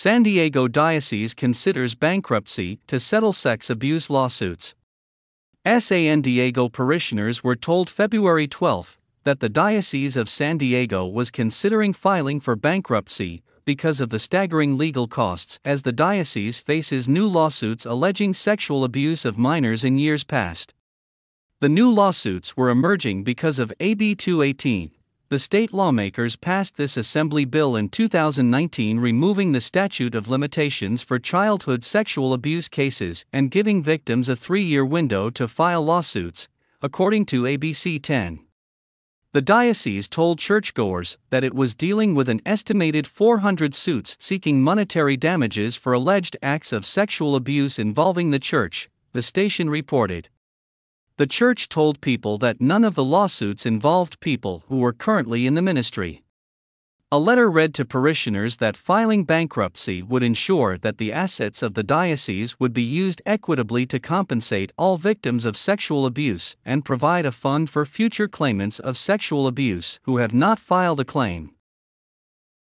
San Diego Diocese considers bankruptcy to settle sex abuse lawsuits. San Diego parishioners were told February 12 that the Diocese of San Diego was considering filing for bankruptcy because of the staggering legal costs as the diocese faces new lawsuits alleging sexual abuse of minors in years past. The new lawsuits were emerging because of AB 218. The state lawmakers passed this assembly bill in 2019, removing the statute of limitations for childhood sexual abuse cases and giving victims a 3-year window to file lawsuits, according to ABC 10. The diocese told churchgoers that it was dealing with an estimated 400 suits seeking monetary damages for alleged acts of sexual abuse involving the church, the station reported. The church told People that none of the lawsuits involved people who were currently in the ministry. A letter read to parishioners that filing bankruptcy would ensure that the assets of the diocese would be used equitably to compensate all victims of sexual abuse and provide a fund for future claimants of sexual abuse who have not filed a claim.